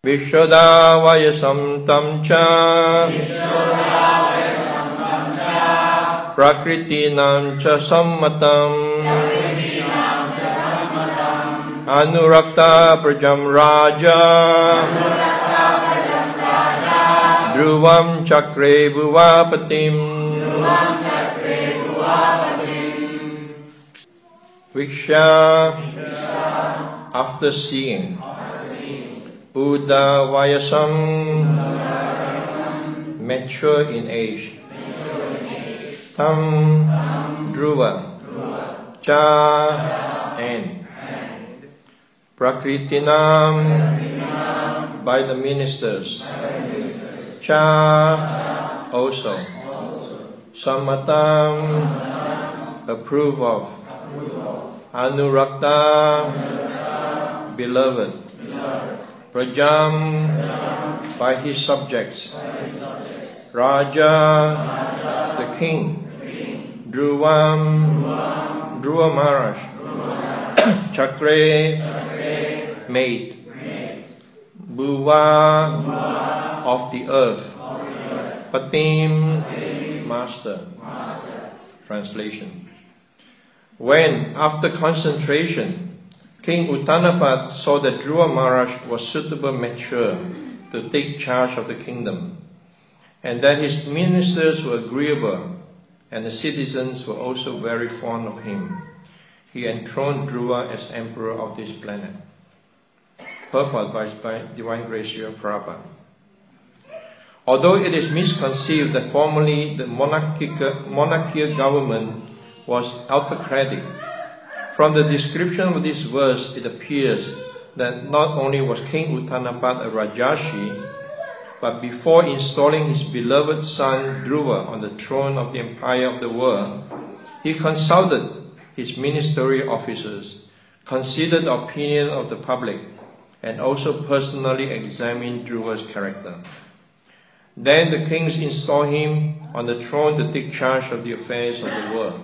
Vishodavayasam tam cha Prakritinam cha sammatam Anurakta prajam raja Dhruvam chakre bhuvapatim Viksha, after seeing Udavayasam, mature in age. Tam, Dhruva, Cha, and Prakritinam, by the ministers. Cha, also. Sammatam, approve of. Anurakta, beloved. Prajam, by his subjects. Raja, the king. Dhruvam, Dhruva Maharaj. Chakre, maid. Bhuva, of the earth. Patim, master. Translation. When, after concentration, King Uttanapad saw that Dhruva Maharaj was suitable mature to take charge of the kingdom, and that his ministers were agreeable, and the citizens were also very fond of him, he enthroned Dhruva as emperor of this planet. Purport by Divine Grace Srila Prabhupada. Although it is misconceived that formerly the monarchical government was autocratic, from the description of this verse it appears that not only was King Uttanapad a Rajarshi, but before installing his beloved son Dhruva on the throne of the empire of the world, he consulted his ministerial officers, considered the opinion of the public, and also personally examined Dhruva's character. Then the kings installed him on the throne to take charge of the affairs of the world.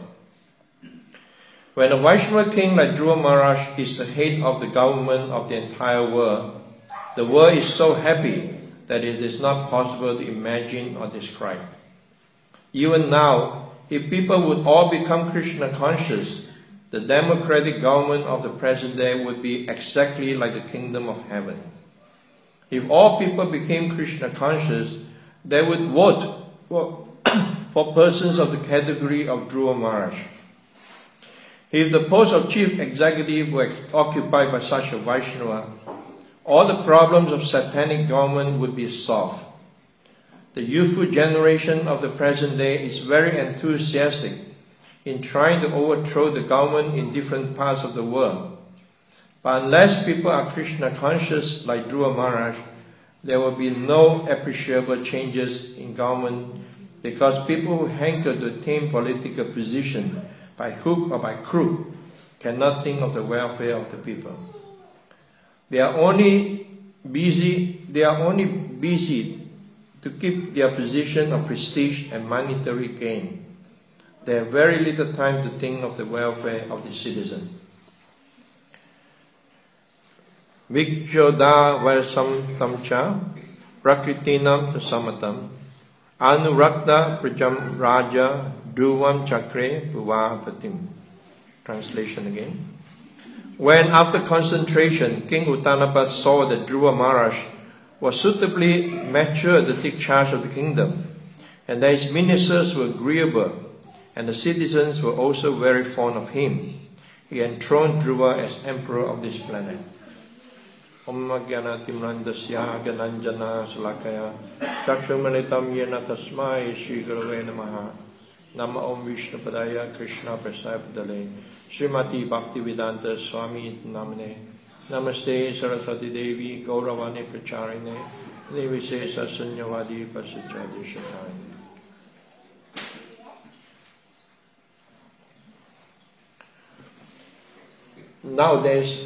When a Vaishnava king like Dhruva Maharaj is the head of the government of the entire world, the world is so happy that it is not possible to imagine or describe. Even now, if people would all become Krishna conscious, the democratic government of the present day would be exactly like the kingdom of heaven. If all people became Krishna conscious, they would vote for persons of the category of Dhruva Maharaj. If the post of chief executive were occupied by such a Vaishnava, all the problems of satanic government would be solved. The youthful generation of the present day is very enthusiastic in trying to overthrow the government in different parts of the world. But unless people are Krishna conscious like Dhruva Maharaj, there will be no appreciable changes in government, because people who hanker to attain political position by hook or by crook cannot think of the welfare of the people. They are only busy to keep their position of prestige and monetary gain. They have very little time to think of the welfare of the citizen. Vikshoda Vaisam Tamcha Prakritinam Tasamatam Anurakta Prajam Raja Dhruvam Chakre Bhuvapatim. Translation again. When after concentration, King Uttanapad saw that Dhruva Maharaj was suitably mature to take charge of the kingdom, and that his ministers were agreeable, and the citizens were also very fond of him, he enthroned Dhruva as emperor of this planet. Om Jnana Timrandasya Gananjana Salakaya Chakshumanitam Yena Tasmai Shri Gurave Namaha Nama Om Vishnu Padaya Krishna Prasadale Srimati Bhaktivedanta Swami Namane Namaste Saraswati Devi Gauravani Pracharine Nivishesa Sunyavadi Pasachadi Shatayane. Nowadays,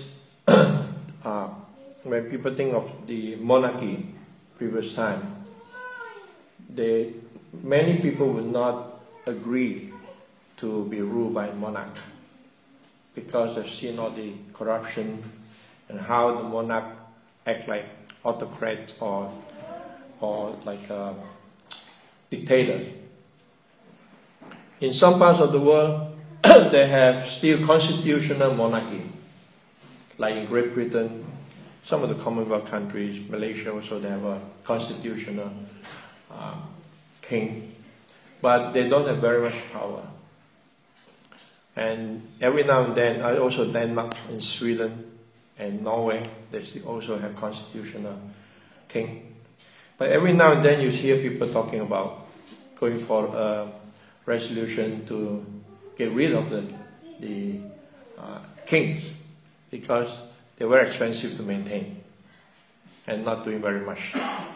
when people think of the monarchy, previous time, many people would not agree to be ruled by a monarch, because they've seen all the corruption and how the monarch act like autocrat or like a dictator. In some parts of the world, they have still constitutional monarchy, like in Great Britain, some of the Commonwealth countries, Malaysia also, they have a constitutional king, but they don't have very much power. And every now and then, also Denmark and Sweden and Norway, they also have constitutional king. But every now and then you hear people talking about going for a resolution to get rid of the kings because they were expensive to maintain and not doing very much.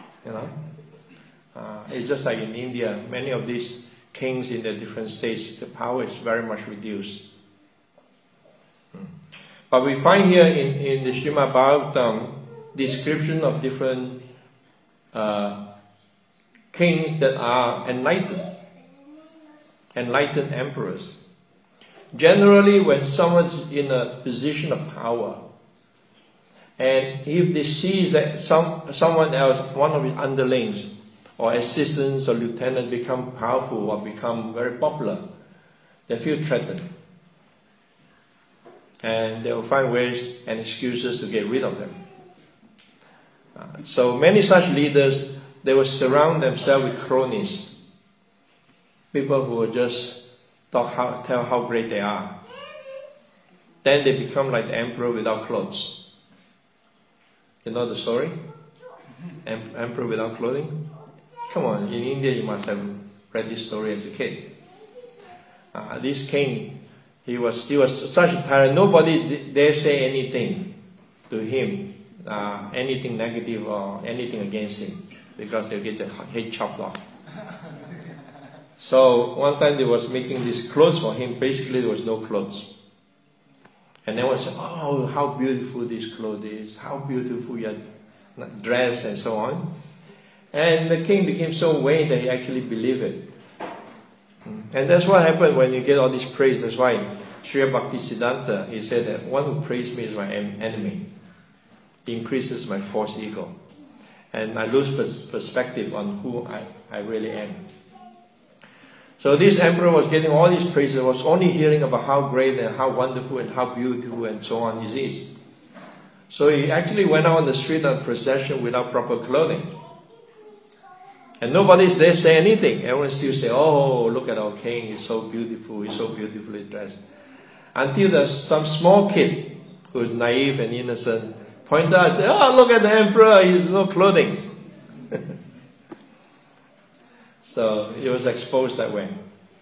It's just like in India, many of these kings in the different states, the power is very much reduced. But we find here in the Srimad Bhagavatam description of different kings that are enlightened emperors. Generally, when someone's in a position of power, and if they see that someone else, one of his underlings, or assistants or lieutenant become powerful or become very popular, they feel threatened. And they will find ways and excuses to get rid of them. So many such leaders, they will surround themselves with cronies. People who will just tell how great they are. Then they become like the emperor without clothes. You know the story? Emperor without clothing? Come on, in India you must have read this story as a kid. This king, he was such a tyrant. Nobody dare say anything to him, anything negative or anything against him, because they'll get the head chopped off. So one time they was making these clothes for him. Basically there was no clothes. And then one said, "Oh, how beautiful this clothes is, how beautiful your dress," and so on. And the king became so vain that he actually believed it. And that's what happened when you get all this praise. That's why Sri Bhaktisiddhanta, he said that one who praises me is my enemy. He increases my false ego. And I lose perspective on who I really am. So this emperor was getting all these praises, was only hearing about how great and how wonderful and how beautiful and so on he is. So he actually went out on the street on procession without proper clothing. And nobody's there say anything. Everyone still say, "Oh, look at our king, he's so beautiful, he's so beautifully dressed." Until there's some small kid who's naive and innocent point out and say, "Oh, look at the emperor, he has no clothing." So he was exposed that way.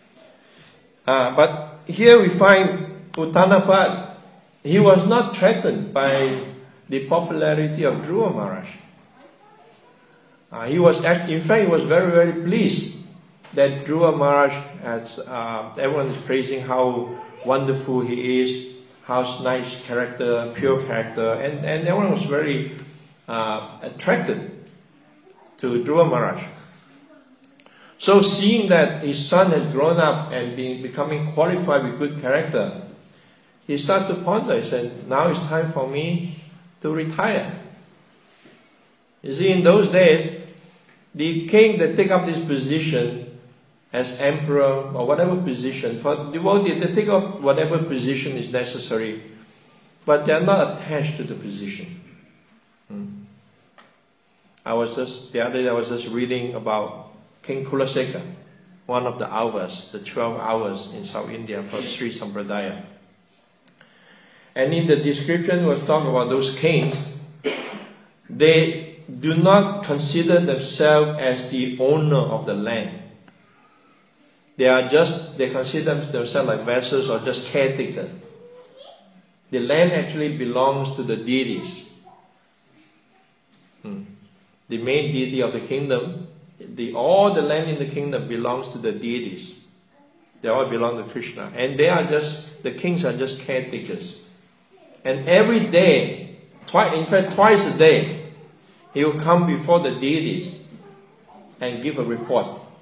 But here we find Uttanapad. He was not threatened by the popularity of Dhruva Maharaj. He was very, very pleased that Dhruva Maharaj has, everyone is praising how wonderful he is, how nice character, pure character, and everyone was very attracted to Dhruva Maharaj. So seeing that his son has grown up and becoming qualified with good character, he started to ponder. He said, "Now it's time for me to retire." You see, in those days, the king that take up this position as emperor or whatever position, for devotees, they take up whatever position is necessary, but they are not attached to the position. The other day I was just reading about King Kulaseka, one of the Avas, the 12 Avas in South India for Sri Sampradaya. And in the description was talking about those kings, they do not consider themselves as the owner of the land. They consider themselves like vessels or just caretakers. The land actually belongs to the deities. The main deity of the kingdom, all the land in the kingdom belongs to the deities. They all belong to Krishna. And the kings are just caretakers. And every day, twice a day, he will come before the deities and give a report.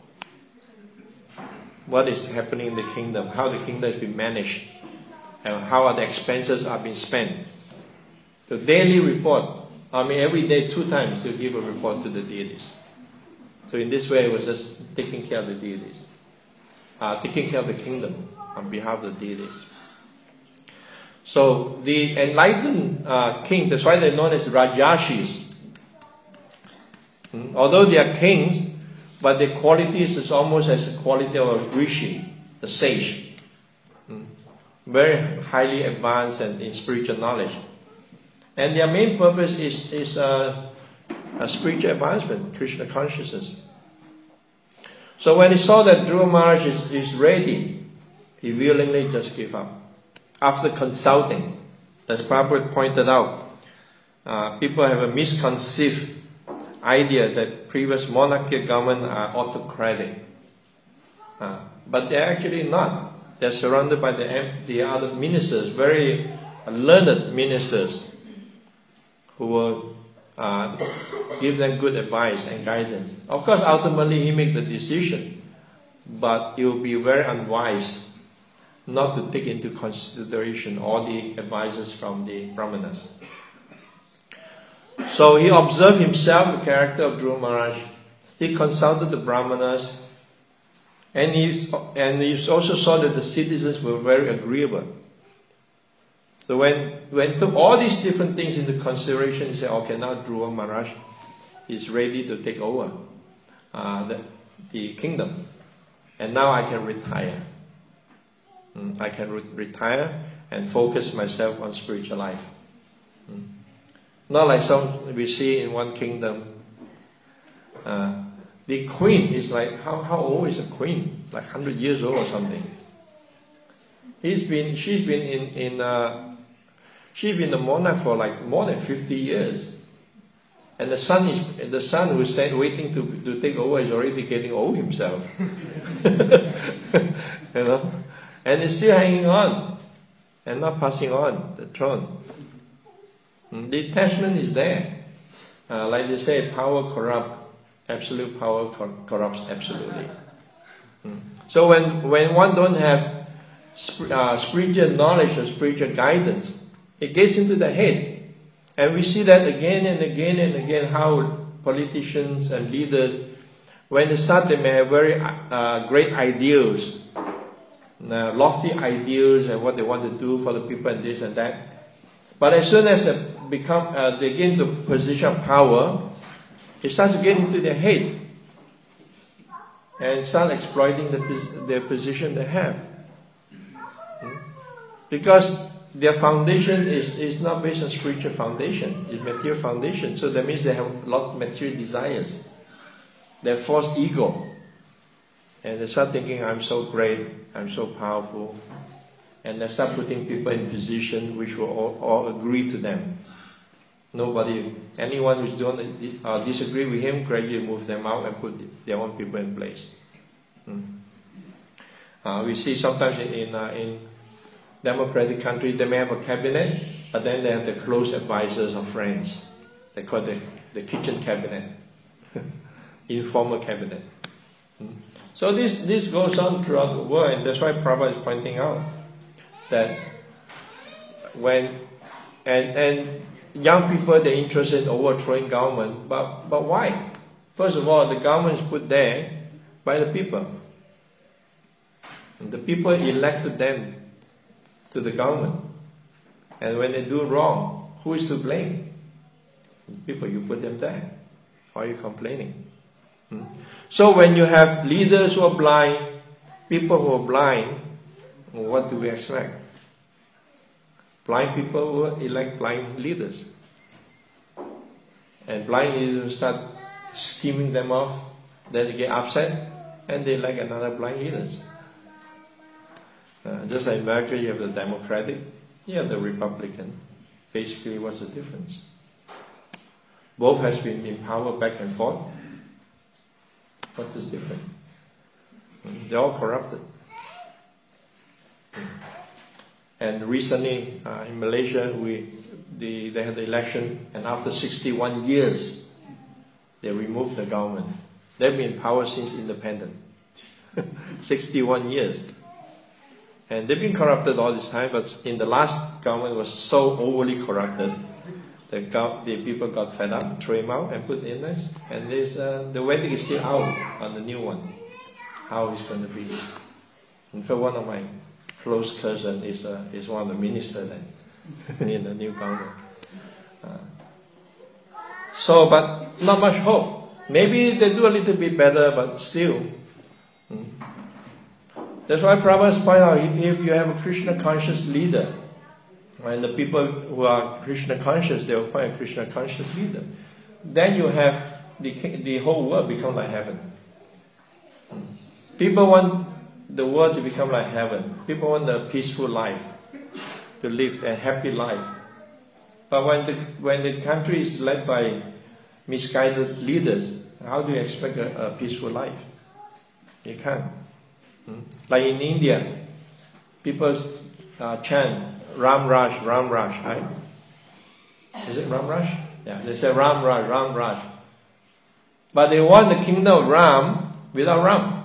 What is happening in the kingdom, how the kingdom has been managed, and how the expenses are being spent. The daily report. every day 2 times to give a report to the deities. So in this way, it was just taking care of the deities, taking care of the kingdom on behalf of the deities. So the enlightened king, that's why they're known as Rajashis. Although they are kings, but their qualities is almost as the quality of a rishi, the sage. Very highly advanced and in spiritual knowledge. And their main purpose is a spiritual advancement, Krishna consciousness. So when he saw that Dhruva Maharaj is ready, he willingly just gave up. After consulting, as Prabhupada pointed out, people have a misconceived idea that previous monarchical government are autocratic. But they're actually not. They're surrounded by the other ministers, very learned ministers, who will give them good advice and guidance. Of course, ultimately he makes the decision, but it will be very unwise not to take into consideration all the advices from the Brahmanas. So he observed himself, the character of Dhruva Maharaj. He consulted the Brahmanas, and he also saw that the citizens were very agreeable. So when took all these different things into consideration, he said, okay, now Dhruva Maharaj is ready to take over the kingdom. And now I can retire. I can retire and focus myself on spiritual life. Not like some we see in one kingdom. The queen is like, how old is a queen? Like 100 years old or something. She's been the monarch for like more than 50 years. And the son who's waiting to take over is already getting old himself. You know? And he's still hanging on and not passing on the throne. The attachment is there. Like they say, power corrupts. Absolute power corrupts absolutely. So when one don't have spiritual knowledge or spiritual guidance, it gets into the head. And we see that again and again and again, how politicians and leaders, when they start, they may have very great ideals, lofty ideals and what they want to do for the people and this and that. But as soon as they get into position of power, it starts to get into their head and start exploiting their position they have. Because their foundation is not based on spiritual foundation, it's material foundation. So that means they have a lot of material desires. They have false ego. And they start thinking, I'm so great, I'm so powerful. And they start putting people in position which will all agree to them. Anyone who's disagree with him, gradually move them out and put their own people in place. We see sometimes in democratic countries, they may have a cabinet, but then they have the close advisors or friends. They call it the kitchen cabinet, informal cabinet. So this goes on throughout the world, and that's why Prabhupada is pointing out that and young people, they're interested in overthrowing government, but why? First of all, the government is put there by the people. And the people elected them to the government. And when they do wrong, who is to blame? The people, you put them there. Why are you complaining? So when you have leaders who are blind, people who are blind, what do we expect? Blind people will elect blind leaders. And blind leaders start scheming them off, then they get upset, and they elect another blind leaders. Just like in America, you have the Democratic, you have the Republican. Basically, what's the difference? Both has been in power back and forth. What is different? They're all corrupted. And recently in Malaysia, they had the election, and after 61 years, they removed the government. They've been in power since independence. 61 years. And they've been corrupted all this time, but in the last government was so overly corrupted The people got fed up, threw him out, and put in this. And the wedding is still out on the new one. How it's going to be? In fact, one of my close cousins is one of the ministers in the new government. But not much hope. Maybe they do a little bit better, but still. That's why Prabhupada point out, if you have a Krishna conscious leader, and the people who are Krishna conscious, they will find a Krishna conscious leader, then you have the whole world become like heaven. People want the world to become like heaven. People want a peaceful life, to live a happy life. But when the country is led by misguided leaders, how do you expect a peaceful life? You can't. Like in India, people chant Ram Raj, right? Is it Ram Raj? Yeah, they say Ram Raj, Ram Raj. But they want the kingdom of Ram without Ram.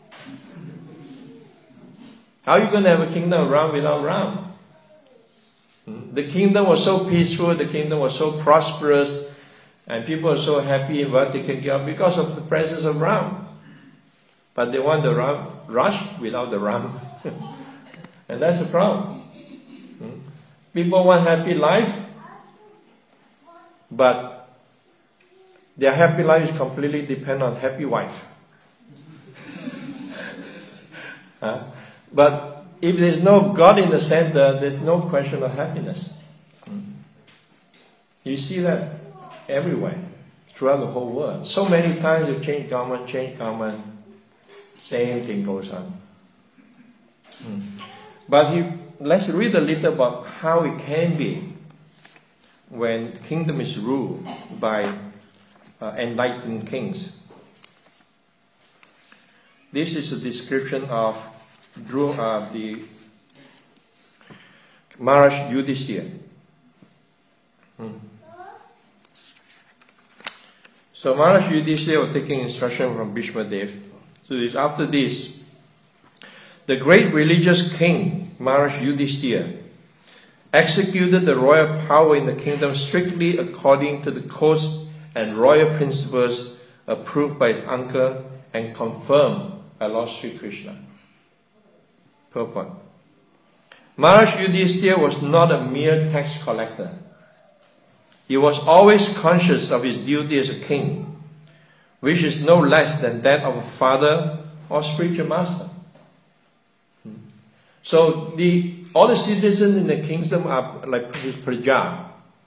How are you going to have a kingdom of Ram without Ram? The kingdom was so peaceful, the kingdom was so prosperous, and people are so happy in what they can get because of the presence of Ram. But they want the Raj without the Ram. And that's the problem. People want happy life, but their happy life is completely dependent on happy wife. But if there's no God in the center, there's no question of happiness. You see that everywhere, throughout the whole world. So many times you change government, same thing goes on. But let's read a little about how it can be when the kingdom is ruled by enlightened kings. This is a description of the Maharaj Yudhishthira. So Maharaj Yudhishthira was taking instruction from Bhishma Dev. So after this, the great religious king, Maharaj Yudhishthira, executed the royal power in the kingdom strictly according to the codes and royal principles approved by his uncle and confirmed by Lord Sri Krishna. Purport. Maharaj Yudhishthira was not a mere tax collector. He was always conscious of his duty as a king, which is no less than that of a father or spiritual master. So all the citizens in the kingdom are like his praja.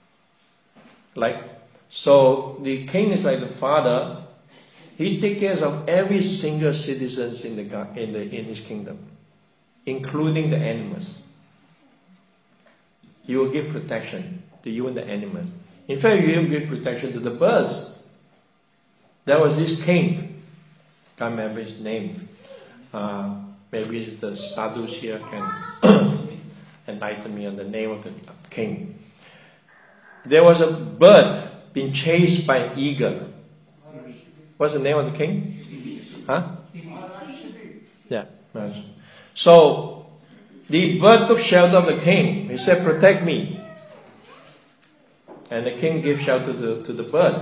So the king is like the father. He takes care of every single citizen in his kingdom, including the animals. He will give protection to you and the animals. In fact, he will give protection to the birds. There was this king, can't remember his name. Maybe the sadhus here can enlighten me on the name of the king. There was a bird being chased by an eagle. What's the name of the king? Huh? Yeah. So the bird took shelter of the king. He said, "Protect me." And the king gave shelter to the bird.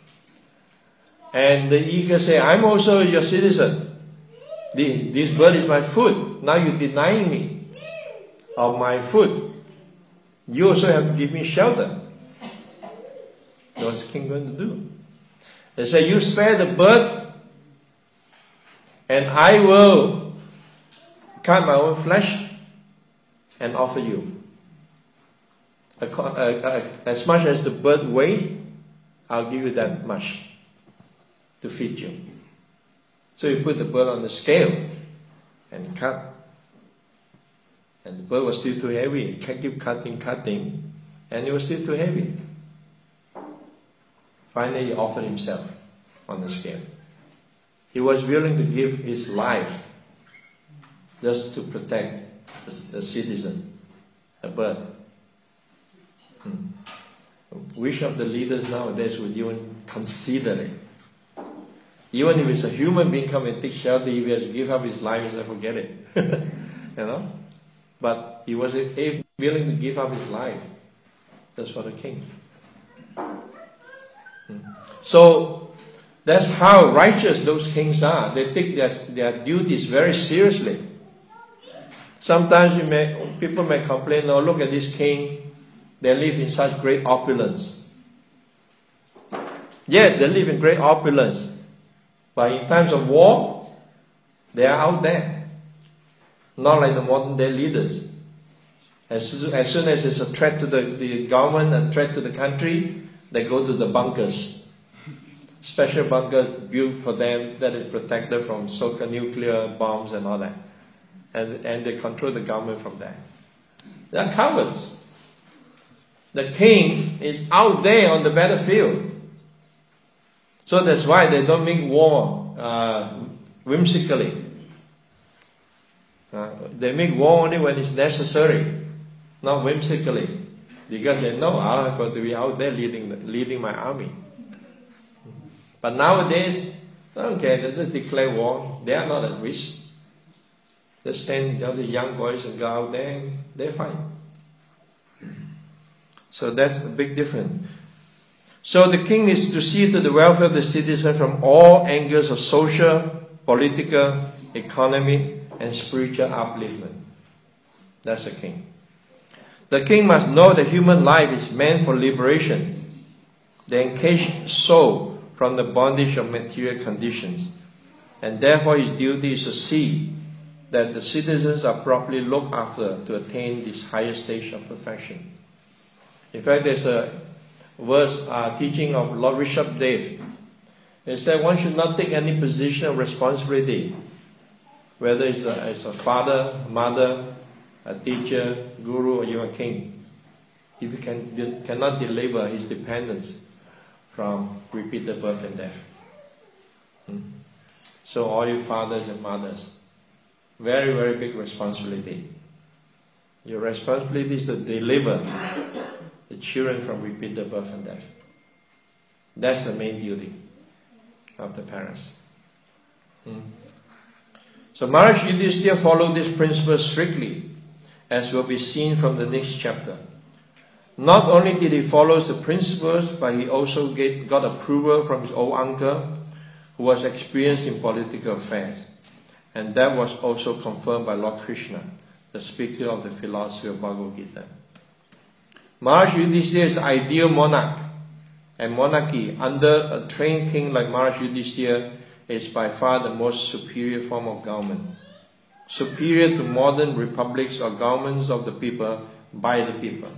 And the eagle said, "I'm also your citizen. This bird is my food. Now you're denying me of my food. You also have to give me shelter." What's the king going to do? They say, "You spare the bird, and I will cut my own flesh and offer you. As much as the bird weighs, I'll give you that much to feed you." So you put the bird on the scale and cut. And the bird was still too heavy. He kept cutting, and it was still too heavy. Finally, he offered himself on the scale. He was willing to give his life just to protect the citizen, a bird. Which of the leaders nowadays would even consider it? Even if it's a human being come and take shelter, if he has to give up his life, he said, "Forget it." But he was willing to give up his life just for the king. So that's how righteous those kings are. They take their duties very seriously. Sometimes people may complain, oh, look at this king, they live in such great opulence. Yes, they live in great opulence. But in times of war, they are out there. Not like the modern day leaders. As soon as it's a threat to the government and threat to the country, they go to the bunkers. Special bunker built for them that is protected from so-called nuclear bombs and all that. And they control the government from there. They are cowards. The king is out there on the battlefield. So that's why they don't make war whimsically. They make war only when it's necessary, not whimsically, because they know Allah is going to be out there leading my army. But nowadays, they don't care. They just declare war. They are not at risk. They send all the young boys and go out there, and they're fine. So that's a big difference. So the king is to see to the welfare of the citizen from all angles of social, political, economic, and spiritual upliftment. That's the king. The king must know that human life is meant for liberation, the encaged soul from the bondage of material conditions, and therefore his duty is to see that the citizens are properly looked after to attain this higher stage of perfection. In fact, there's a verse teaching of Lord Rishabh Dev. It said one should not take any position of responsibility, whether it's a father, mother, a teacher, guru, or you're a king, if you cannot deliver his dependents from repeated birth and death. So all you fathers and mothers, very, very big responsibility. Your responsibility is to deliver the children from repeated birth and death. That's the main duty of the parents. So Maharishi Yudhishthira followed this principle strictly, as will be seen from the next chapter. Not only did he follow the principles, but he also got approval from his old uncle, who was experienced in political affairs. And that was also confirmed by Lord Krishna, the speaker of the philosophy of Bhagavad Gita. Maharishi Yudhishthira is the ideal monarch, and monarchy under a trained king like Maharishi Yudhishthira is by far the most superior form of government. Superior to modern republics or governments of the people, by the people.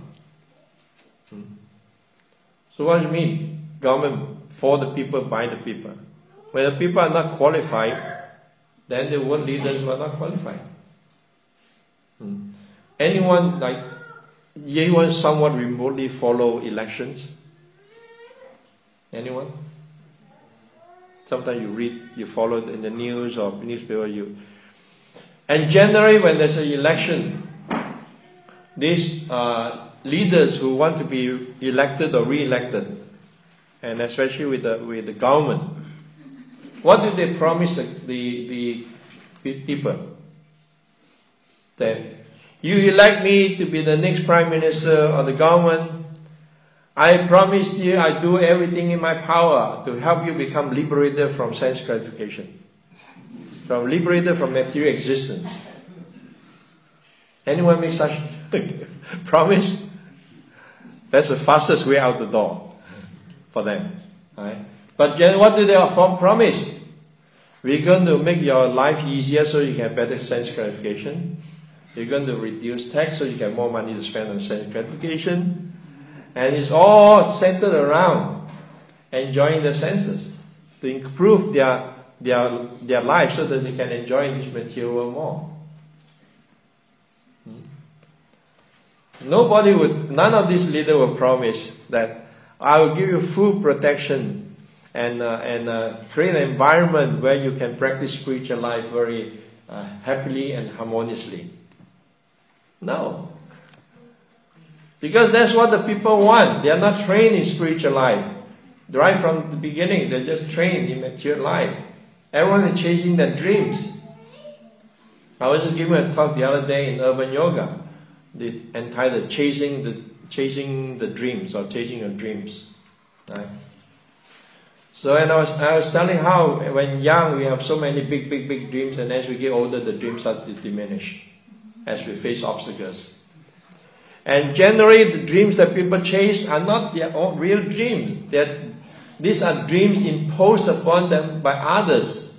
So what do you mean? Government for the people, by the people. When the people are not qualified, then the world leaders were not qualified. Anyone somewhat remotely follow elections? Anyone? Sometimes you follow in the news or newspaper. And generally, when there's an election, these leaders who want to be elected or re-elected, and especially with the government, what do they promise the people? That you elect me to be the next prime minister of the government. I promise you I do everything in my power to help you become liberated from sense gratification, liberated from material existence. Anyone make such promise? That's the fastest way out the door for them. Right? But then what do they promise? We're going to make your life easier so you can have better sense gratification. You're going to reduce tax so you have more money to spend on sense gratification. And it's all centered around enjoying the senses, to improve their life so that they can enjoy this material world more. None of these leaders will promise that I will give you full protection and create an environment where you can practice spiritual life very happily and harmoniously. No. Because that's what the people want. They are not trained in spiritual life. Right from the beginning, they're just trained in material life. Everyone is chasing their dreams. I was just giving a talk the other day in Urban Yoga, entitled Chasing the Dreams, or Chasing Your Dreams. Right? So, and I was telling how when young we have so many big dreams, and as we get older, the dreams start to diminish as we face obstacles. And generally, the dreams that people chase are not their own real dreams. These are dreams imposed upon them by others.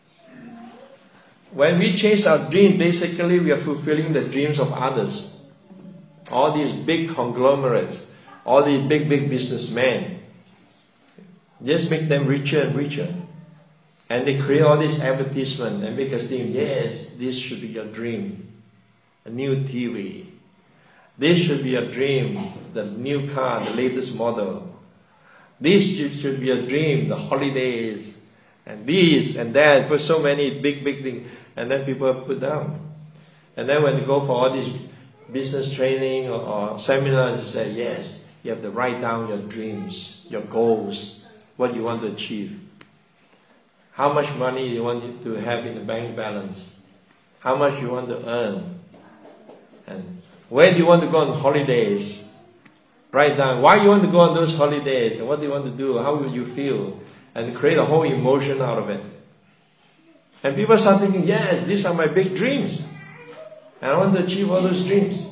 When we chase our dream, basically we are fulfilling the dreams of others. All these big conglomerates, all these big businessmen, just make them richer and richer. And they create all this advertisement and make us think, yes, this should be your dream. A new TV. This should be a dream, the new car, the latest model. This should be a dream, the holidays, and this and that. Put so many big things, and then people are put down. And then when you go for all this business training or seminars, you say, yes, you have to write down your dreams, your goals, what you want to achieve. How much money you want to have in the bank balance. How much you want to earn. And where do you want to go on holidays? Write down why you want to go on those holidays and what do you want to do, how will you feel, and create a whole emotion out of it. And people start thinking, yes, these are my big dreams. And I want to achieve all those dreams.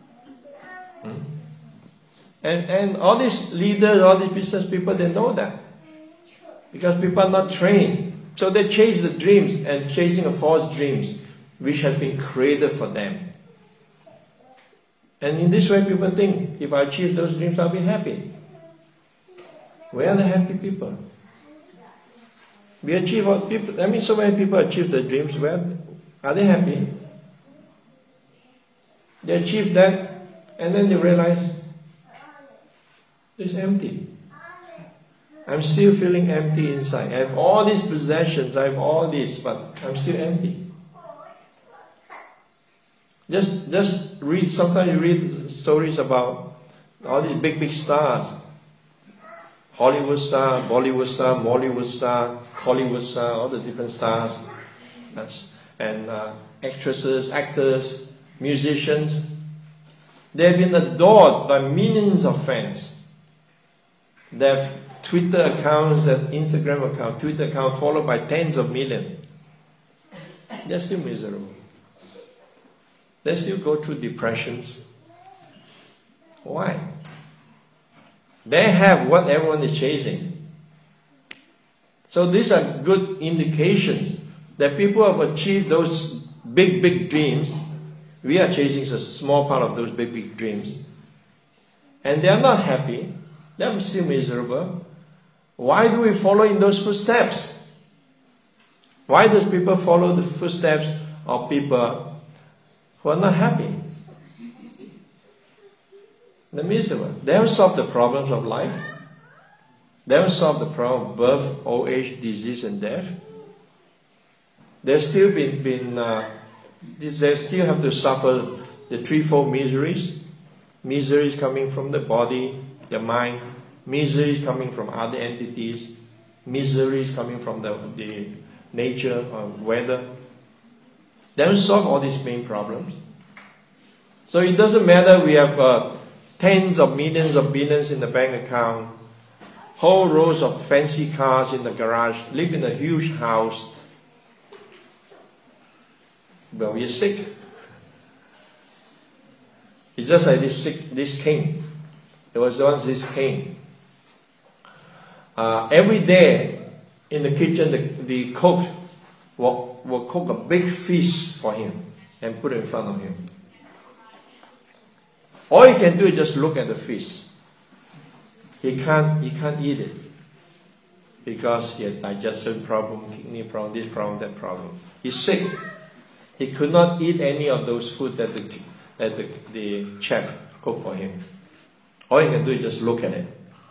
And all these leaders, all these business people, they know that. Because people are not trained. So they chase the dreams and chasing a false dreams which has been created for them. And in this way people think, if I achieve those dreams, I'll be happy. Where are the happy people? We achieve what people, so many people achieve their dreams. Where are they happy? They achieve that and then they realize it's empty. I'm still feeling empty inside. I have all these possessions, I have all this, but I'm still empty. Just read, sometimes you read stories about all these big stars. Hollywood star, Bollywood star, Mollywood star, Hollywood star, all the different stars. And actresses, actors, musicians. They have been adored by millions of fans. They have Twitter accounts, and Instagram accounts, Twitter accounts followed by tens of millions. They're still miserable. They still go through depressions. Why? They have what everyone is chasing. So these are good indications that people have achieved those big dreams. We are chasing a small part of those big dreams. And they are not happy. They are still miserable. Why do we follow in those footsteps? Why do people follow the footsteps of people who are not happy? They're miserable. They haven't solved the problems of life. They haven't solved the problem of birth, old age, disease, and death. They've still they still have to suffer the threefold miseries. Miseries coming from the body, the mind, miseries coming from other entities, miseries coming from the nature or weather. They haven't solved all these main problems. So it doesn't matter we have tens of millions of billions in the bank account, whole rows of fancy cars in the garage, live in a huge house. Well, we're sick. It's just like this king. There was once this king. Every day in the kitchen, the cook will cook a big feast for him and put it in front of him. All he can do is just look at the feast. He can't eat it because he had digestion problem, kidney problem, this problem, that problem. He's sick. He could not eat any of those food that the chef cooked for him. All he can do is just look at it.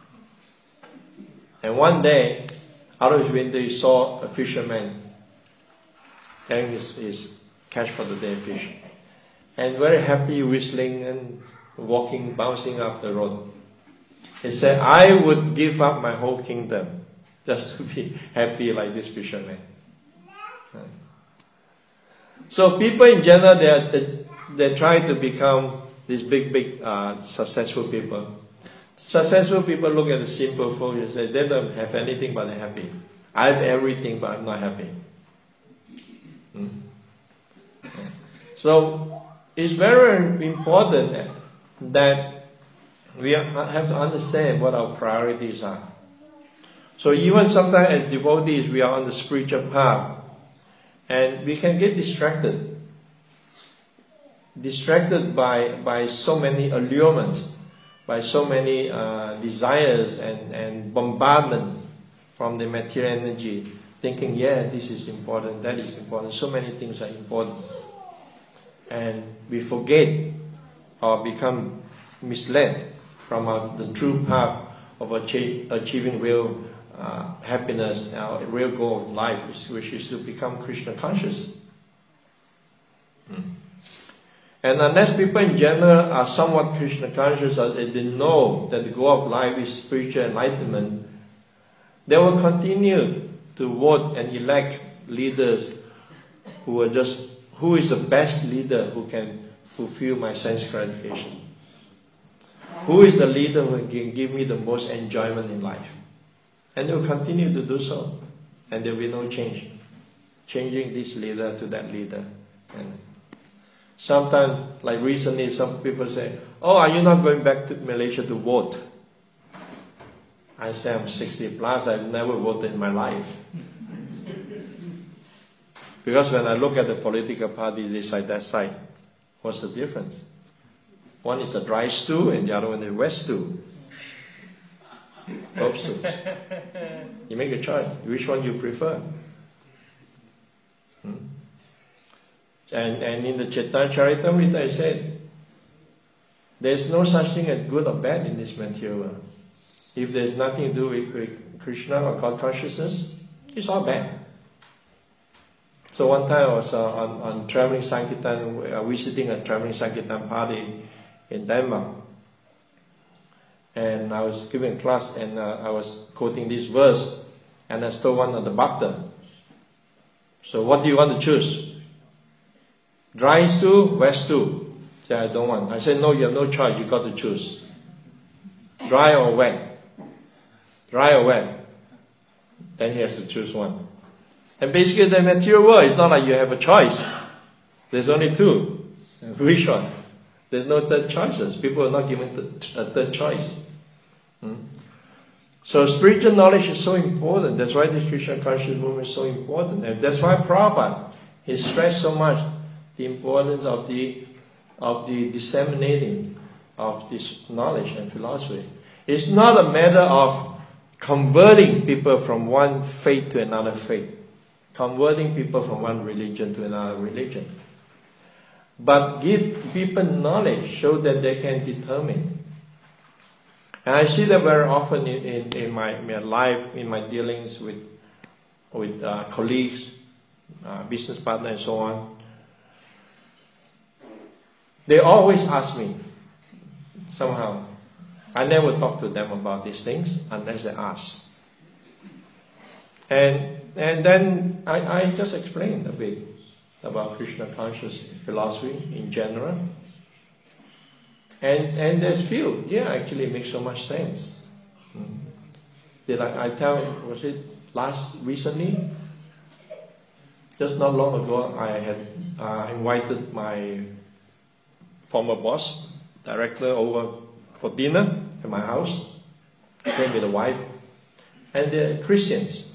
And one day, out of his window, he saw a fisherman carrying his catch for the day fish, and very happy, whistling and walking, bouncing up the road. He said, I would give up my whole kingdom just to be happy like this fisherman. So people in general, they try to become these big successful people. Successful people look at the simple folk and say, they don't have anything but they're happy. I have everything but I'm not happy. So it's very important that we have to understand what our priorities are. So even sometimes as devotees, we are on the spiritual path, and we can get distracted by so many allurements, by so many desires and bombardment from the material energy, thinking, yeah, this is important, that is important, so many things are important. And we forget or become misled from the true path of achieving real happiness, our real goal of life, which is to become Krishna conscious. And unless people in general are somewhat Krishna conscious, or they know that the goal of life is spiritual enlightenment, they will continue to vote and elect leaders who is the best leader who can fulfill my sense gratification. Who is the leader who can give me the most enjoyment in life? And they will continue to do so. And there will be no change. Changing this leader to that leader. And sometimes, like recently, some people say, oh, are you not going back to Malaysia to vote? I say, I'm 60 plus, I've never voted in my life. Because when I look at the political parties, this side, that side, what's the difference? One is a dry stew and the other one is a wet stew. Both stews. You make a choice. Which one you prefer? And in the Chaitanya Charitamrita, I said, there's no such thing as good or bad in this material world. If there's nothing to do with Krishna or God consciousness, it's all bad. So one time I was on traveling Sankirtan, visiting a traveling Sankirtan party in Denmark. And I was giving a class and I was quoting this verse, and I told one of the bhakta, so what do you want to choose? Dry stew, wet stew? He said, I don't want. I said, no, you have no choice, you got to choose. Dry or wet? Dry or wet? Then he has to choose one. And basically the material world, it's not like you have a choice. There's only two. Which one? There's no third choices. People are not given a third choice. So spiritual knowledge is so important. That's why the Krishna conscious movement is so important. And that's why Prabhupada, he stressed so much the importance of the disseminating of this knowledge and philosophy. It's not a matter of converting people from one faith to another faith, converting people from one religion to another religion, but give people knowledge so that they can determine. And I see that very often in my life, in my dealings with colleagues, business partners, and so on. They always ask me, somehow, I never talk to them about these things unless they ask. And then I just explained a bit about Krishna conscious philosophy in general. And they feel, yeah, actually it makes so much sense. Was it recently? Just not long ago, I had invited my former boss, director, over for dinner at my house. Came with a wife, and they're Christians.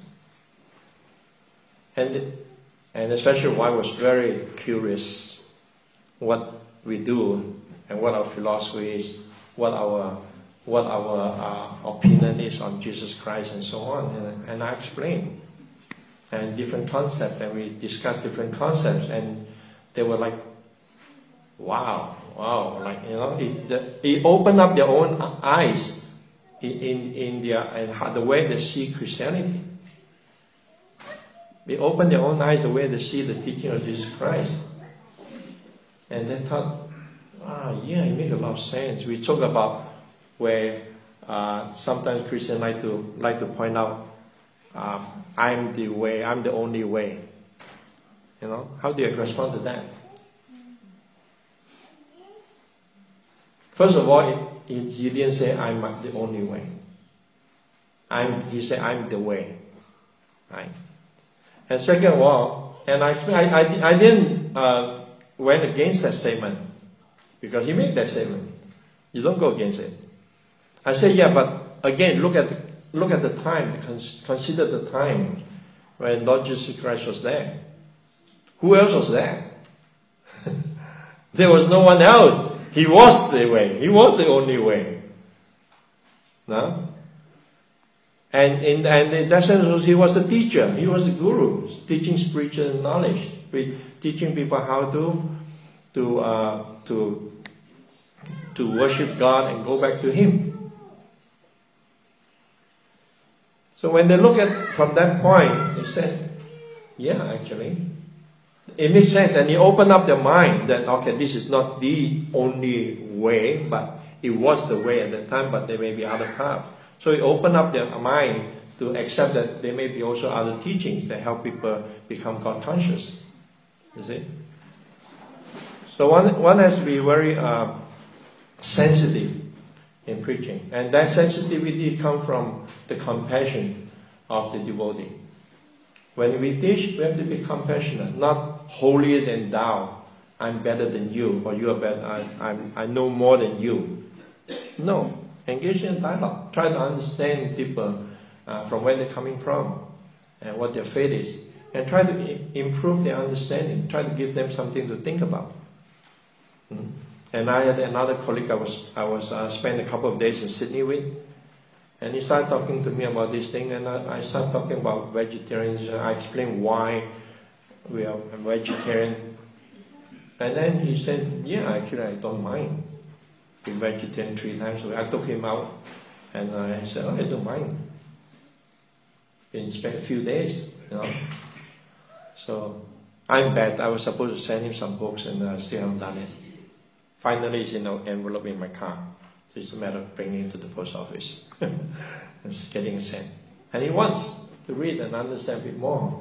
And especially the wife was very curious what we do and what our philosophy is, what our opinion is on Jesus Christ and so on. And I explained and different concepts, and we discussed different concepts, and they were like, wow, like, you know, it opened up their own eyes in the way they see Christianity. They opened their own eyes the way they see the teaching of Jesus Christ. And they thought, yeah, it makes a lot of sense. We talk about where sometimes Christians like to point out, I'm the way, I'm the only way. You know, how do you respond to that? First of all, he didn't say I'm the only way. He said I'm the way. Right? And second of all, and I didn't went against that statement because he made that statement. You don't go against it. I said, yeah, but again, look at the time. Consider the time when Lord Jesus Christ was there. Who else was there? There was no one else. He was the way. He was the only way. No? And in that sense, he was the teacher. He was the guru, teaching spiritual knowledge, teaching people how to worship God and go back to Him. So when they look at from that point, they said, yeah, actually, it makes sense. And it opened up their mind that, okay, this is not the only way, but it was the way at the time, but there may be other paths. So it opened up their mind to accept that there may be also other teachings that help people become God conscious. You see? So one has to be very sensitive in preaching. And that sensitivity comes from the compassion of the devotee. When we teach, we have to be compassionate, not holier than thou. I'm better than you, or you are better. I know more than you. No. Engage in dialogue. Try to understand people from where they're coming from and what their faith is. And try to improve their understanding. Try to give them something to think about. And I had another colleague I was spent a couple of days in Sydney with. And he started talking to me about this thing. And I started talking about vegetarians. I explained why we are vegetarian. And then he said, yeah, actually I don't mind being vegetarian 3 times a week. I took him out and I said, oh, I don't mind. Been spent a few days, you know. So I'm bad. I was supposed to send him some books and I still haven't done it. Finally, it's in an envelope in my car. So it's a matter of bringing it to the post office and getting it sent. And he wants to read and understand a bit more.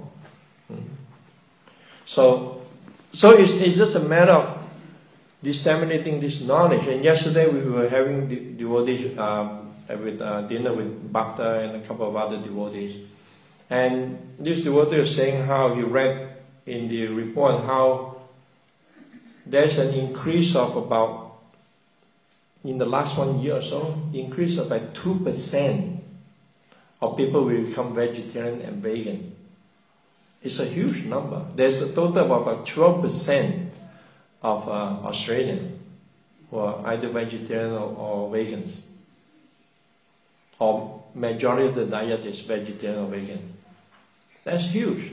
So it's just a matter of disseminating this knowledge. And yesterday we were having devotees with dinner with Bhakta and a couple of other devotees. And this devotee was saying how he read in the report how there's an increase of about, in the last 1 year or so, increase of about 2% of people will become vegetarian and vegan. It's a huge number. There's a total of about 12% of Australians who are either vegetarian or vegans. Or majority of the diet is vegetarian or vegan. That's huge.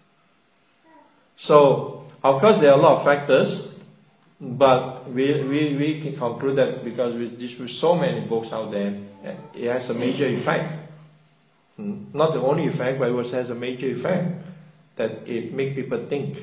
So, of course, there are a lot of factors, but we can conclude that because with so many books out there, it has a major effect. Not the only effect, but it has a major effect that it makes people think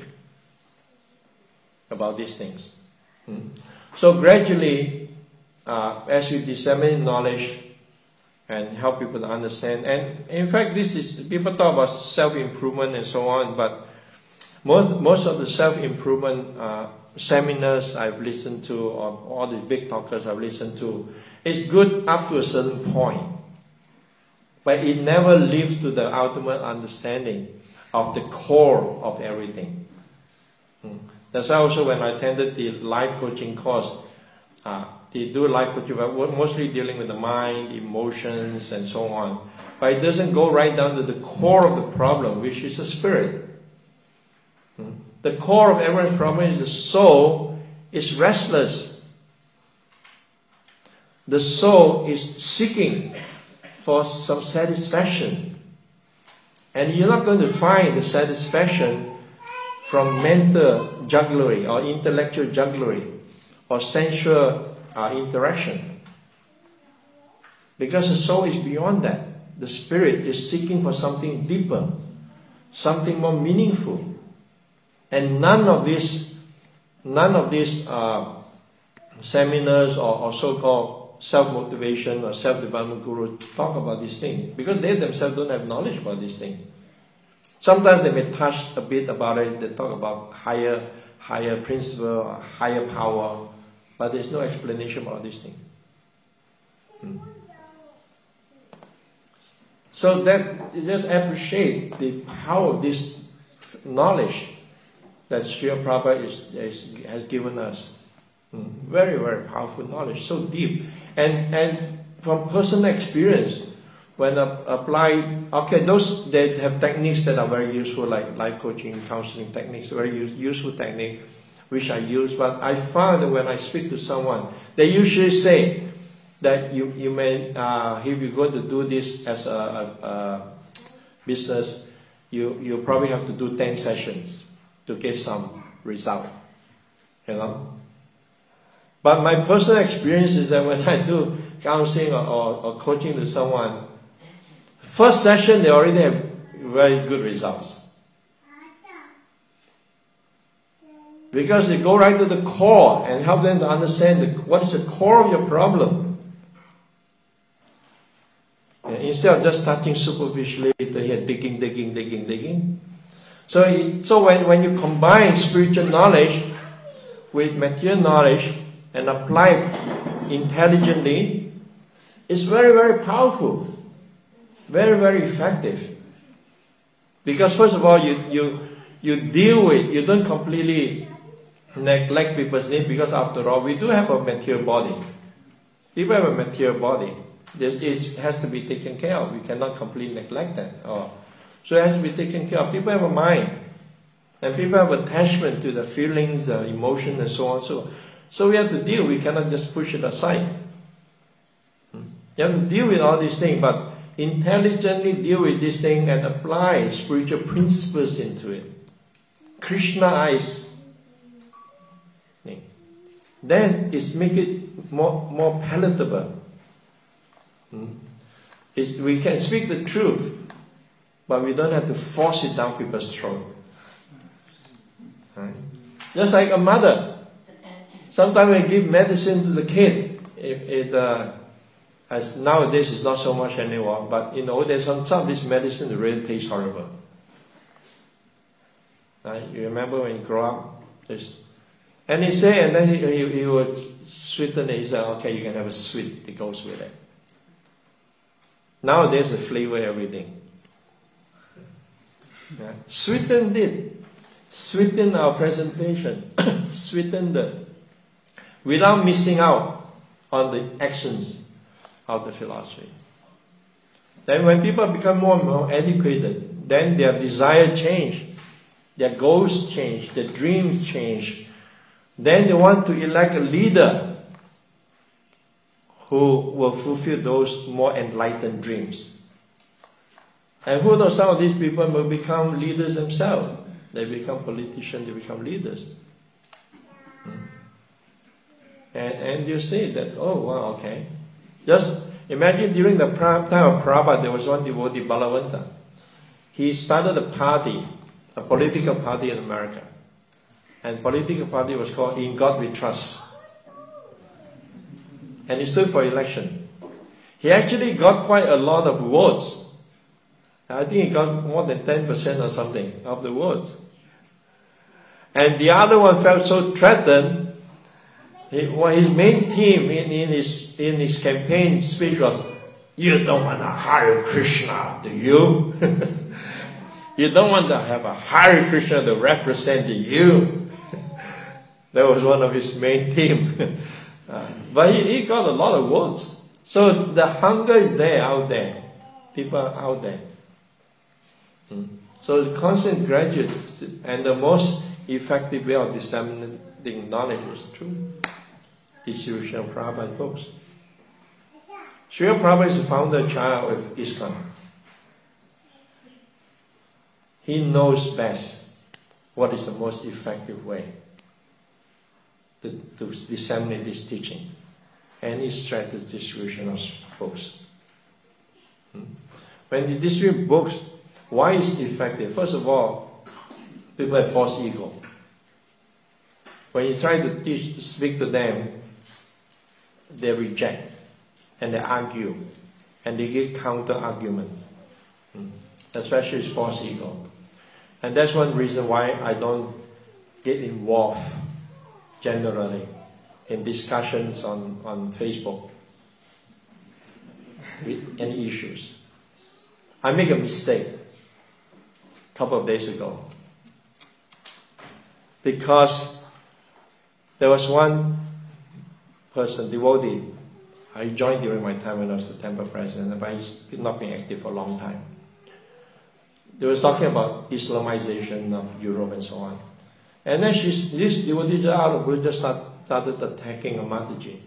about these things. So gradually, as we disseminate knowledge and help people to understand, and in fact, people talk about self-improvement and so on, but most of the self-improvement seminars I've listened to, or all the big talkers I've listened to, it's good up to a certain point, but it never leads to the ultimate understanding of the core of everything. That's why also when I attended the life coaching course, they do life coaching, but mostly dealing with the mind, emotions, and so on. But it doesn't go right down to the core of the problem, which is the spirit. The core of everyone's problem is the soul is restless. The soul is seeking for some satisfaction. And you're not going to find the satisfaction from mental jugglery or intellectual jugglery or sensual interaction. Because the soul is beyond that. The spirit is seeking for something deeper, something more meaningful. And none of these seminars or so-called self-motivation or self-development gurus talk about these things, because they themselves don't have knowledge about these things. Sometimes they may touch a bit about it. They talk about higher principle, or higher power, but there's no explanation about these things. So that just appreciate the power of this knowledge that Srila Prabhupada has given us. Very, very powerful knowledge, so deep. And from personal experience, when applied, okay, those that have techniques that are very useful, like life coaching, counseling techniques, very useful technique, which I use. But I found that when I speak to someone, they usually say that you may, if you're going to do this as a business, you probably have to do 10 sessions to get some result, But my personal experience is that when I do counseling or coaching to someone, first session they already have very good results. Because they go right to the core and help them to understand what is the core of your problem. Instead of just touching superficially, they're digging. So when you combine spiritual knowledge with material knowledge and apply it intelligently, it's very, very powerful. Very, very effective. Because first of all, you deal with, you don't completely neglect people's needs, because after all, we do have a material body. People have a material body. It has to be taken care of. We cannot completely neglect that. So it has to be taken care of. People have a mind. And people have attachment to the feelings, the emotion, and so on. So we have to deal. We cannot just push it aside. You have to deal with all these things, but intelligently deal with this thing and apply spiritual principles into it. Krishna eyes. Then it's make it more palatable. We can speak the truth, but we don't have to force it down people's throat. Right? Just like a mother. Sometimes we give medicine to the kid. As nowadays it's not so much anymore, but there's some of this medicine really tastes horrible. Right? You remember when you grow up? And he said, and then he would sweeten it. He said, okay, you can have a sweet that goes with it. Nowadays the flavor everything. Yeah. Sweeten it. Sweeten our presentation. Sweeten without missing out on the essence of the philosophy. Then when people become more and more educated, then their desire change, their goals change, their dreams change. Then they want to elect a leader who will fulfill those more enlightened dreams. And who knows, some of these people will become leaders themselves. They become politicians, they become leaders. And you see that, oh wow, okay. Just imagine during the time of Prabhupada, there was one devotee, Balavanta. He started a party, a political party in America. And political party was called In God We Trust. And he stood for election. He actually got quite a lot of votes. I think he got more than 10% or something of the votes. And the other one felt so threatened. His main theme in his campaign speech was, you don't want a Hare Krishna, do you? You don't want to have a Hare Krishna to represent you. That was one of his main theme. But he got a lot of votes. So the hunger is there, out there. People are out there. So the constant graduate and the most effective way of disseminating knowledge is through distribution of Prabhupada books. Srila Prabhupada is the founder child of ISKCON. He knows best what is the most effective way to disseminate this teaching. And he strategies distribution of books. When you distribute books, why is it effective? First of all, people have false ego. When you try to speak to them, they reject and they argue and they give counter argument, especially false ego. And that's one reason why I don't get involved generally in discussions on Facebook. with any issues. I make a mistake a couple of days ago because there was one person, devotee, I joined during my time when I was the temple president, but he's not been active for a long time. They were talking about Islamization of Europe and so on. And then this devotee just out of blue just started attacking Mataji.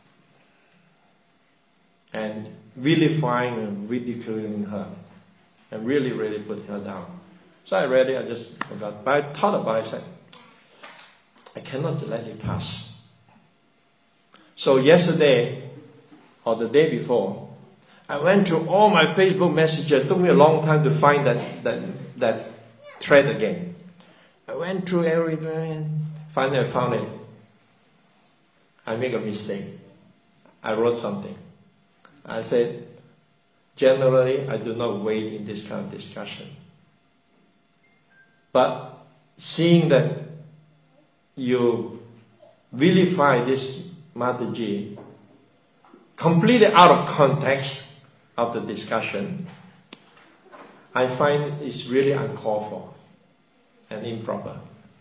And vilifying and ridiculing her. And really, really put her down. So I read it, I just forgot. But I thought about it, I said, I cannot let it pass. So yesterday, or the day before, I went through all my Facebook messages. It took me a long time to find that thread again. I went through everything. Finally, I found it. I made a mistake. I wrote something. I said, generally, I do not wade in this kind of discussion. But seeing that you vilify this Mataji completely out of context of the discussion, I find it's really uncalled for and improper.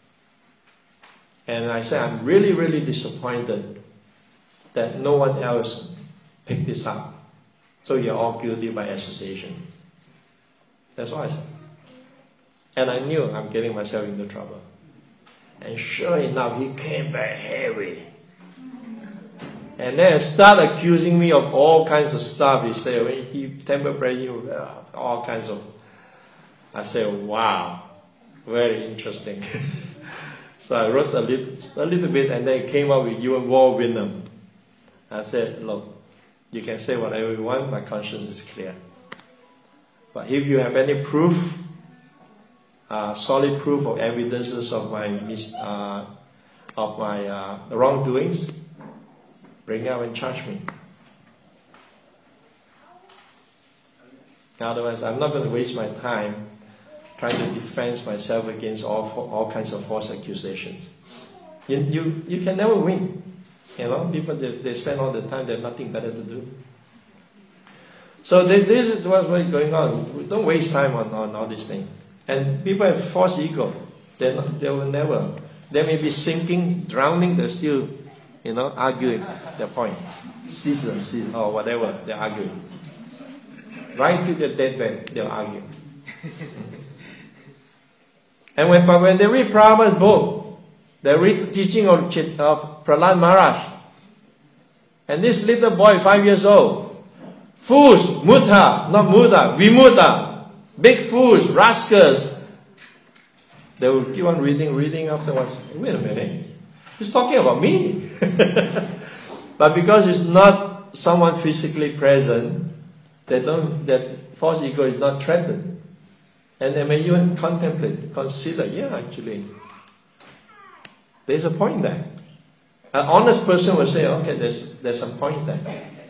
And I say I'm really, really disappointed that no one else picked this up. So you're all guilty by association. That's what I said. And I knew I'm getting myself into trouble. And sure enough, he came back heavy. And then started accusing me of all kinds of stuff. He said, when he temple president, all kinds of. I said, wow, very interesting. So I wrote a little bit, and then it came up with Yuan War Vietnam. I said, look, you can say whatever you want, my conscience is clear. But if you have any proof, solid proof or evidences of my wrongdoings, bring it out and charge me. Otherwise, I'm not going to waste my time trying to defend myself against all kinds of false accusations. You can never win. You know, people they spend all the time, they have nothing better to do. So this is what's going on. Don't waste time on all these things. And people have false ego. They will never. They may be sinking, drowning. They're still, arguing their point. Season, or whatever they're arguing. Right to their deathbed, they'll argue. And when they read Prabhupada's book, they read the teaching of Prahlad Maharaj. And this little boy, 5 years old, fools, mudha, not muda, vimudha, big fools, rascals. They will keep on reading afterwards. Wait a minute, he's talking about me. But because it's not someone physically present, that false ego is not threatened. And they may even consider, actually, there's a point there. An honest person will say, okay, there's some point there.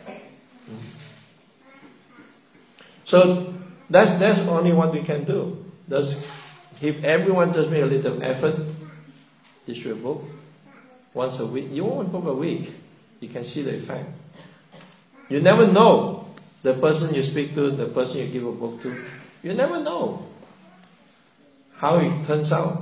So that's only what we can do. If everyone just make a little effort, issue a book once a week. You want one book a week, you can see the effect. You never know the person you speak to, the person you give a book to. You never know how it turns out.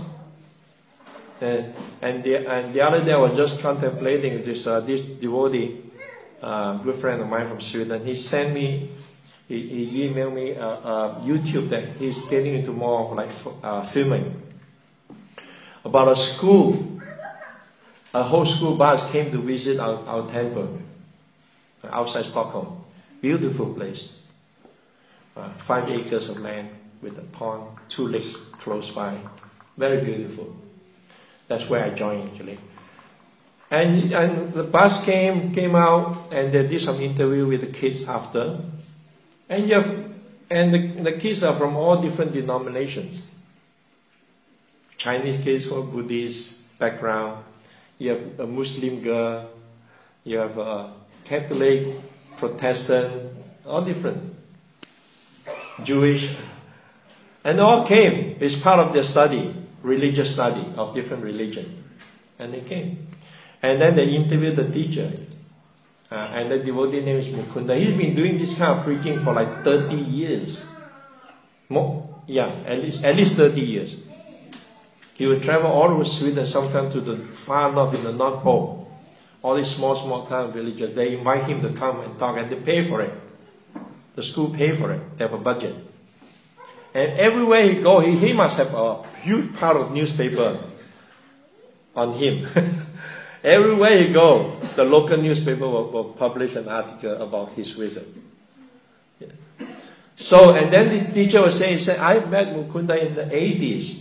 And the other day I was just contemplating this devotee, good friend of mine from Sweden. He sent me, he emailed me YouTube that he's getting into more like filming about a school. A whole school bus came to visit our temple outside Stockholm. Beautiful place. 5 acres of land with a pond, 2 lakes close by. Very beautiful. That's where I joined actually. And the bus came out and they did some interview with the kids after. And the kids are from all different denominations. Chinese kids from Buddhist background. You have a Muslim girl. You have a Catholic, Protestant, all different. Jewish. And they all came. It's part of their study, religious study of different religion. And they came. And then they interviewed the teacher. and the devotee name is Mukunda. He's been doing this kind of preaching for like 30 years. More, yeah, at least 30 years. He would travel all over Sweden, sometimes to the far north in the North Pole. All these small town villages, they invite him to come and talk, and they pay for it. The school pay for it. They have a budget. And everywhere he go, he must have a huge pile of newspaper on him. Everywhere he go, the local newspaper will publish an article about his visit. Yeah. So, and then this teacher was saying, he said, I met Mukunda in the 80s.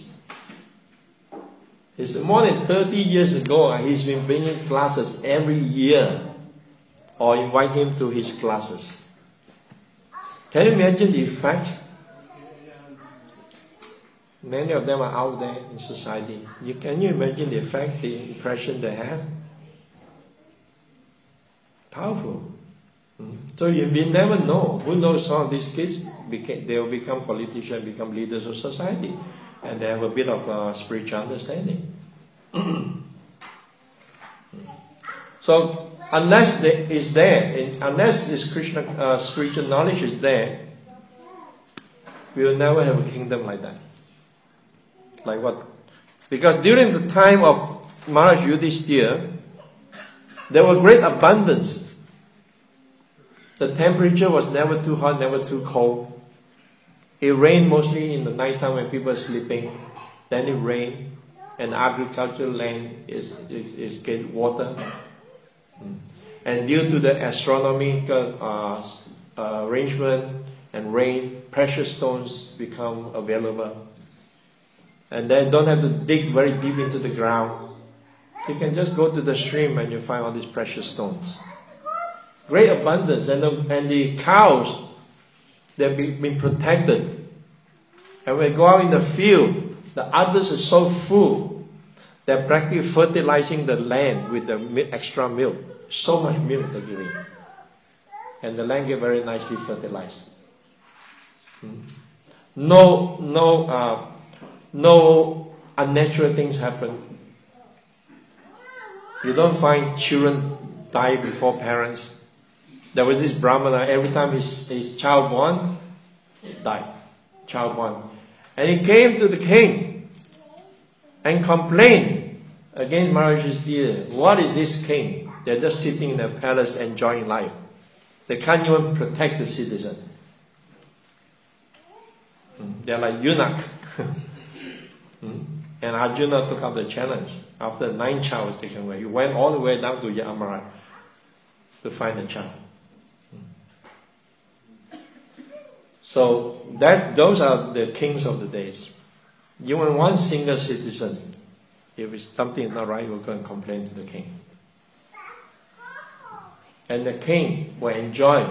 It's more than 30 years ago, and he's been bringing classes every year, or invite him to his classes. Can you imagine the effect? Many of them are out there in society. Can you imagine the effect, the impression they have? Powerful. So you never know. Who knows, some of these kids, they will become politicians, become leaders of society. And they have a bit of spiritual understanding. So, unless it's there, unless this Krishna spiritual knowledge is there, we will never have a kingdom like that. Like what? Because during the time of Maharaj Yudhishthira, there was great abundance. The temperature was never too hot, never too cold. It rained mostly in the night time when people are sleeping. Then it rained, and agricultural land is get water. And due to the astronomical arrangement and rain, precious stones become available. And then don't have to dig very deep into the ground. You can just go to the stream and you find all these precious stones. Great abundance, and the cows, they've been protected. And when we go out in the field, the others are so full, they're practically fertilizing the land with the extra milk. So much milk they're giving. And the land gets very nicely fertilized. No unnatural things happen. You don't find children die before parents. There was this Brahmana, every time his child born, died. Child born. And he came to the king and complained against Maharaj Yudhishthira. What is this king? They're just sitting in a palace enjoying life. They can't even protect the citizen. They're like eunuch. And Arjuna took up the challenge. After 9 child was taken away, he went all the way down to Yamara to find the child. So those are the kings of the days. Even one single citizen, if something is not right, will go and complain to the king. And the king will enjoy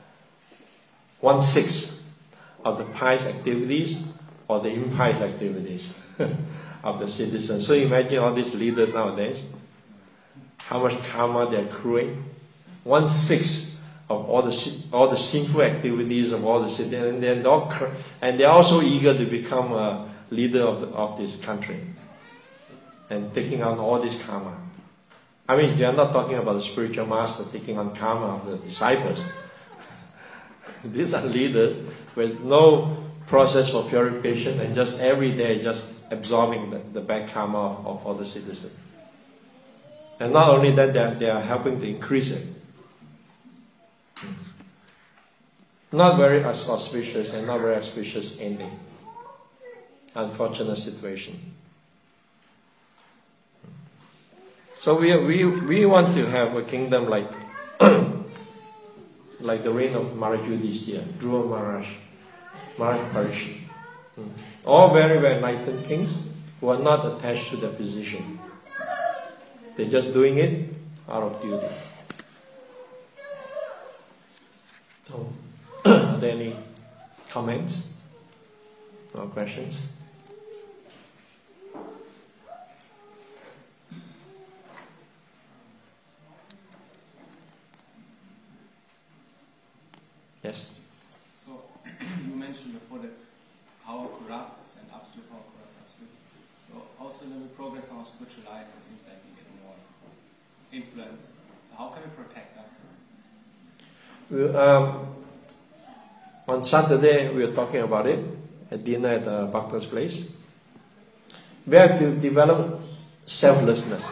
1/6 of the pious activities or the impious activities of the citizens. So imagine all these leaders nowadays, how much karma they're accruing. 1/6 of all the sinful activities of all the citizens, and they're also eager to become a leader of this country and taking on all this karma. I mean, they are not talking about the spiritual master taking on karma of the disciples. These are leaders with no process for purification and just every day just absorbing the bad karma of all the citizens. And not only that, they are helping to increase it. Not very auspicious and not very auspicious ending. Unfortunate situation. So we want to have a kingdom like like the reign of Maharaj Yudhishthira, Dhruva Maharaj, Maharaj Parikshit. All very, very enlightened kings who are not attached to their position. They're just doing it out of duty. So, are there any comments or questions? Yes? So, you mentioned before that power corrupts and absolute power corrupts absolutely. So, also when we progress our spiritual life, it seems like we get more influence. So how can we protect that? On Saturday, we were talking about it at dinner at Bhakta's place. We have to develop selflessness.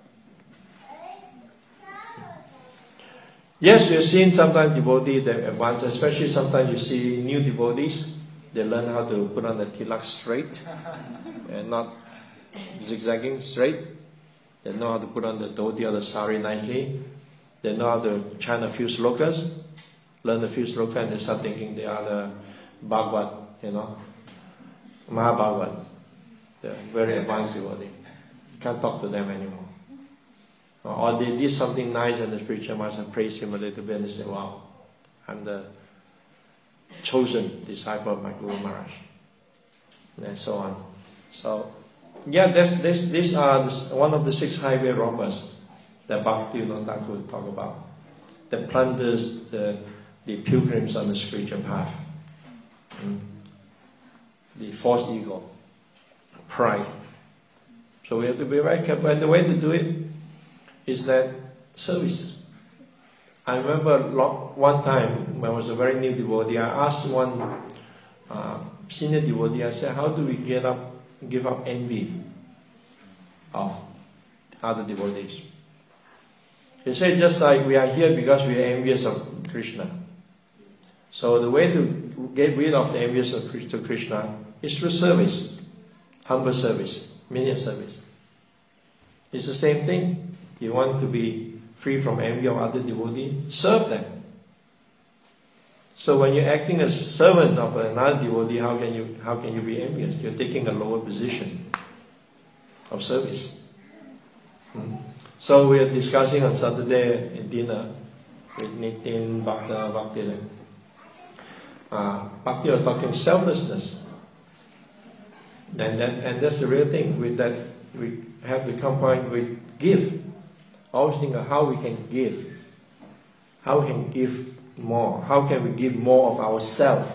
Yes, you've seen sometimes devotees that advance, especially sometimes you see new devotees, they learn how to put on the tilak straight and not zigzagging straight. They know how to put on the dhoti or the sari nicely. They know how to chant a few slokas, learn a few slokas, and they start thinking they are the Bhagavad, Mahabhagavad. They're very advanced devotee. Can't talk to them anymore. Or they did something nice and the spiritual master praised him a little bit and they say, wow, I'm the chosen disciple of my Guru Maharaj. And so on. So, yeah, these are one of the 6 highway robbers that Bhaktivinoda Thakur talk about. That plunders the pilgrims on the spiritual path. The false ego, pride. So we have to be very careful. And the way to do it is that service. I remember one time when I was a very new devotee, I asked one senior devotee, I said, how do we give up envy of other devotees? He said, just like we are here because we are envious of Krishna. So the way to get rid of the envious of Krishna is through service, humble service, menial service. It's the same thing. You want to be free from envy of other devotees, serve them. So when you're acting as servant of another devotee, how can you be envious? You're taking a lower position of service. So we are discussing on Saturday at dinner with Nitin, Bhakta, Bhakti. Bhakti was talking selflessness. And that's the real thing. With that, we have to combine with give. Always think of how we can give. How we can give more. How can we give more of ourselves?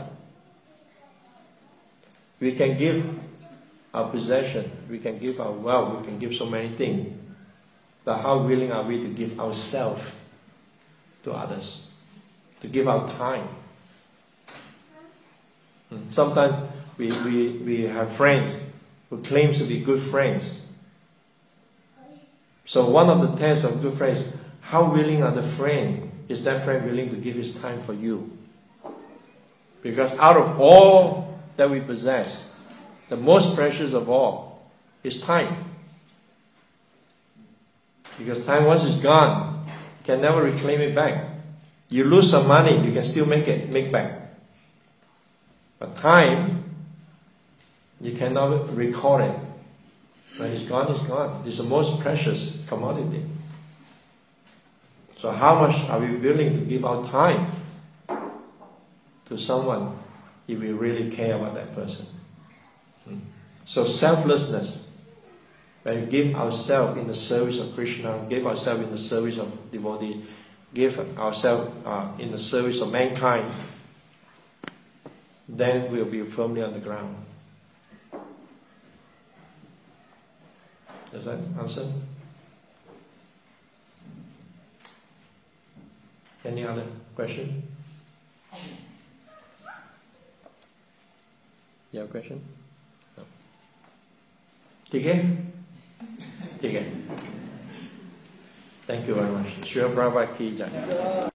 We can give our possession. We can give our wealth. We can give so many things. But how willing are we to give ourselves to others? To give our time? Sometimes we have friends who claim to be good friends. So one of the tests of good friends, how willing are the friend? Is that friend willing to give his time for you? Because out of all that we possess, the most precious of all is time. Because time, once it's gone, you can never reclaim it back. You lose some money, you can still make back. But time, you cannot record it. When it's gone, it's gone. It's the most precious commodity. So how much are we willing to give our time to someone if we really care about that person? So selflessness, when we give ourselves in the service of Krishna, give ourselves in the service of devotee, give ourselves in the service of mankind, then we'll be firmly on the ground. Does that answer? Any other question? You have a question? No. ठीक है? Thank you very much. Srila Prabhupada ki jai.